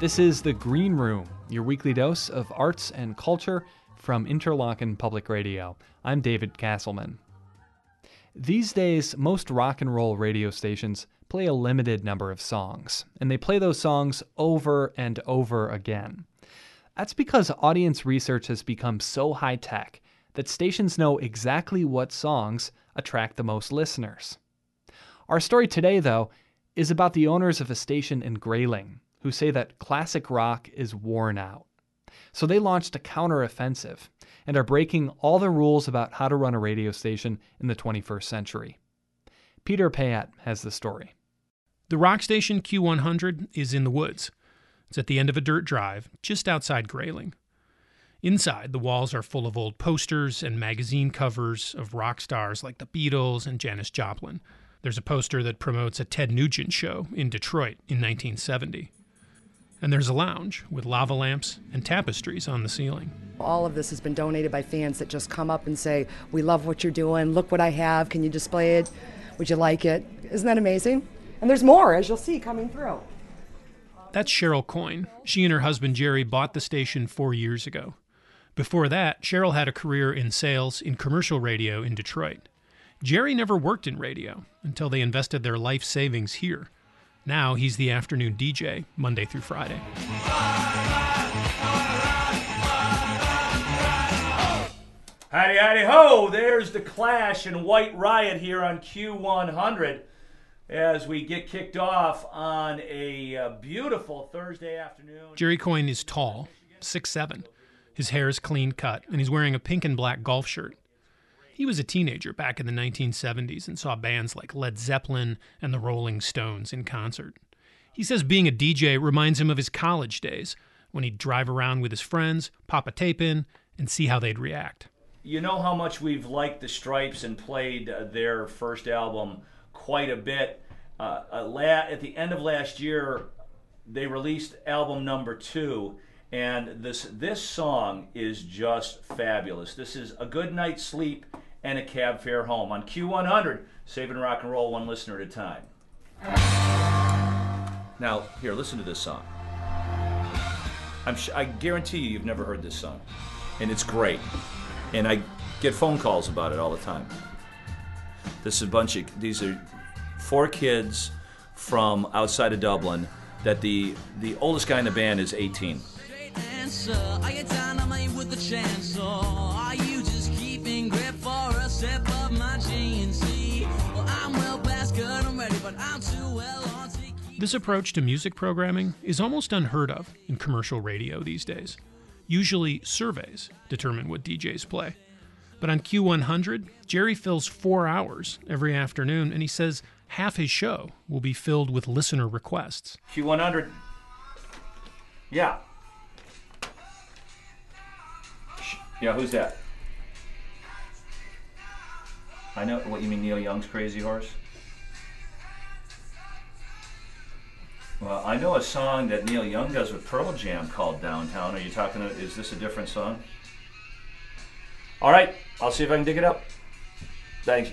This is The Green Room, your weekly dose of arts and culture from Interlochen Public Radio. I'm David Castleman. These days, most rock and roll radio stations play a limited number of songs, and they play those songs over and over again. That's because audience research has become so high-tech that stations know exactly what songs attract the most listeners. Our story today, though, is about the owners of a station in Grayling who say that classic rock is worn out. So they launched a counteroffensive and are breaking all the rules about how to run a radio station in the 21st century. Peter Payette has the story. The rock station Q100 is in the woods. It's at the end of a dirt drive, just outside Grayling. Inside, the walls are full of old posters and magazine covers of rock stars like the Beatles and Janis Joplin. There's a poster that promotes a Ted Nugent show in Detroit in 1970. And there's a lounge with lava lamps and tapestries on the ceiling. All of this has been donated by fans that just come up and say, "We love what you're doing. Look what I have. Can you display it? Would you like it?" Isn't that amazing? And there's more, as you'll see, coming through. That's Cheryl Coyne. She and her husband Jerry bought the station 4 years ago. Before that, Cheryl had a career in sales in commercial radio in Detroit. Jerry never worked in radio until they invested their life savings here. Now he's the afternoon DJ, Monday through Friday. Howdy, howdy, ho! There's the Clash and White Riot here on Q100 as we get kicked off on a beautiful Thursday afternoon. Jerry Coyne is tall, 6'7". His hair is clean cut, and he's wearing a pink and black golf shirt. He was a teenager back in the 1970s and saw bands like Led Zeppelin and the Rolling Stones in concert. He says being a DJ reminds him of his college days, when he'd drive around with his friends, pop a tape in, and see how they'd react. You know how much we've liked the Stripes and played their first album quite a bit. At the end of last year, they released album number 2, and this song is just fabulous. This is A Good Night's Sleep and a Cab Fare Home on Q100, saving rock and roll one listener at a time. Now, here, listen to this song. I guarantee you've never heard this song, and it's great. And I get phone calls about it all the time. These are 4 kids from outside of Dublin that the oldest guy in the band is 18. This approach to music programming is almost unheard of in commercial radio these days. Usually, surveys determine what DJs play. But on Q100, Jerry fills 4 hours every afternoon, and he says half his show will be filled with listener requests. Q100. Yeah. Yeah, who's that? I know what you mean, Neil Young's Crazy Horse? Well, I know a song that Neil Young does with Pearl Jam called Downtown. Are you talking, is this a different song? All right, I'll see if I can dig it up. Thanks.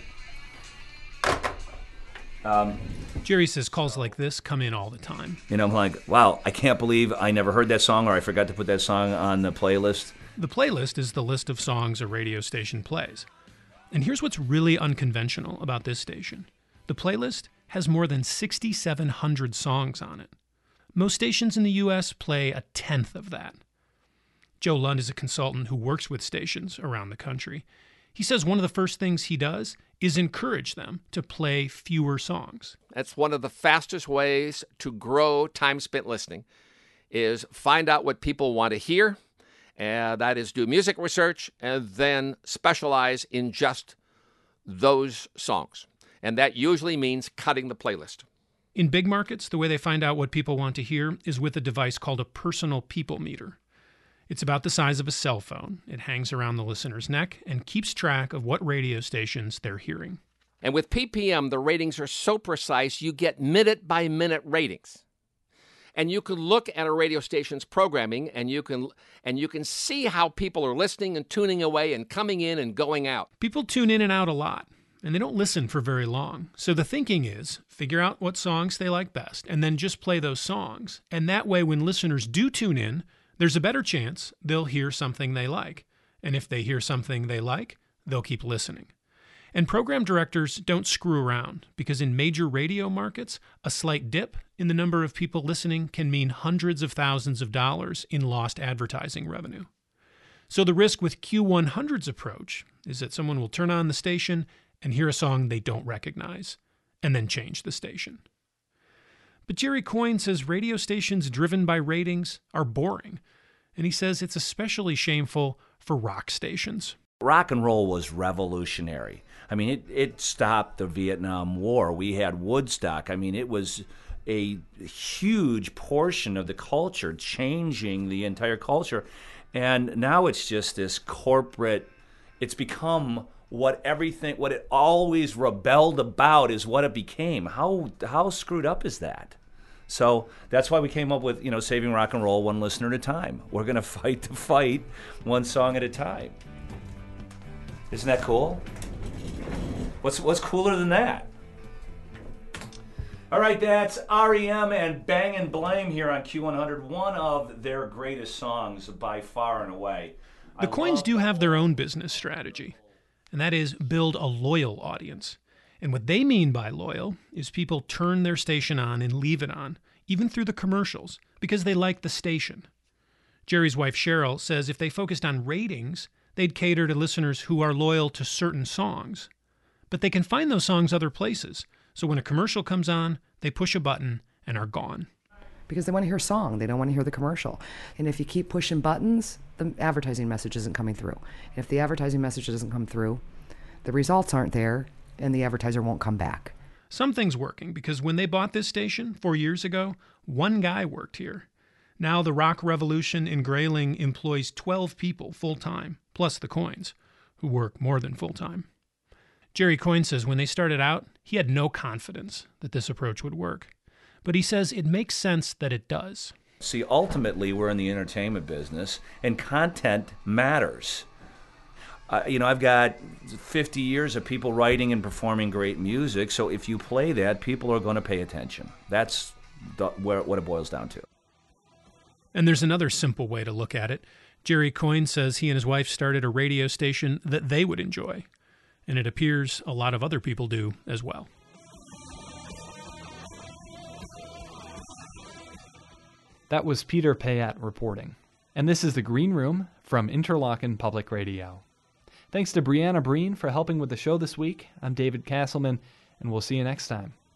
Jerry says calls like this come in all the time. You know, I'm like, wow, I can't believe I never heard that song, or I forgot to put that song on the playlist. The playlist is the list of songs a radio station plays. And here's what's really unconventional about this station. The playlist has more than 6,700 songs on it. Most stations in the U.S. play a tenth of that. Joe Lund is a consultant who works with stations around the country. He says one of the first things he does is encourage them to play fewer songs. That's one of the fastest ways to grow time spent listening, is find out what people want to hear, and that is do music research and then specialize in just those songs. And that usually means cutting the playlist. In big markets, the way they find out what people want to hear is with a device called a personal people meter. It's about the size of a cell phone. It hangs around the listener's neck and keeps track of what radio stations they're hearing. And with PPM, the ratings are so precise, you get minute-by-minute ratings. And you can look at a radio station's programming, and you can see how people are listening and tuning away and coming in and going out. People tune in and out a lot. and they don't listen for very long. So the thinking is figure out what songs they like best and then just play those songs. And that way, when listeners do tune in, there's a better chance they'll hear something they like. And if they hear something they like, they'll keep listening. And program directors don't screw around, because in major radio markets, a slight dip in the number of people listening can mean hundreds of thousands of dollars in lost advertising revenue. So the risk with Q100's approach is that someone will turn on the station and hear a song they don't recognize, and then change the station. But Jerry Coyne says radio stations driven by ratings are boring, and he says it's especially shameful for rock stations. Rock and roll was revolutionary. I mean, it stopped the Vietnam War. We had Woodstock. I mean, it was a huge portion of the culture, changing the entire culture. And now it's just this corporate, it's become what it always rebelled about is what it became. How screwed up is that? So that's why we came up with, saving rock and roll one listener at a time. We're going to fight the fight one song at a time. Isn't that cool? What's cooler than that? All right, that's REM and Bang and Blame here on Q100, one of their greatest songs by far and away. The Coynes do have their own business strategy, and that is build a loyal audience. And what they mean by loyal is people turn their station on and leave it on, even through the commercials, because they like the station. Jerry's wife Cheryl says if they focused on ratings, they'd cater to listeners who are loyal to certain songs. But they can find those songs other places. So when a commercial comes on, they push a button and are gone. Because they want to hear a song. They don't want to hear the commercial. And if you keep pushing buttons, the advertising message isn't coming through. And if the advertising message doesn't come through, the results aren't there, and the advertiser won't come back. Something's working, because when they bought this station 4 years ago, one guy worked here. Now the rock revolution in Grayling employs 12 people full-time, plus the Coynes, who work more than full-time. Jerry Coyne says when they started out, he had no confidence that this approach would work. But he says it makes sense that it does. See, ultimately, we're in the entertainment business, and content matters. I've got 50 years of people writing and performing great music, so if you play that, people are going to pay attention. That's what it boils down to. And there's another simple way to look at it. Jerry Coyne says he and his wife started a radio station that they would enjoy. And it appears a lot of other people do as well. That was Peter Payat reporting. And this is The Green Room from Interlochen Public Radio. Thanks to Brianna Breen for helping with the show this week. I'm David Castleman, and we'll see you next time.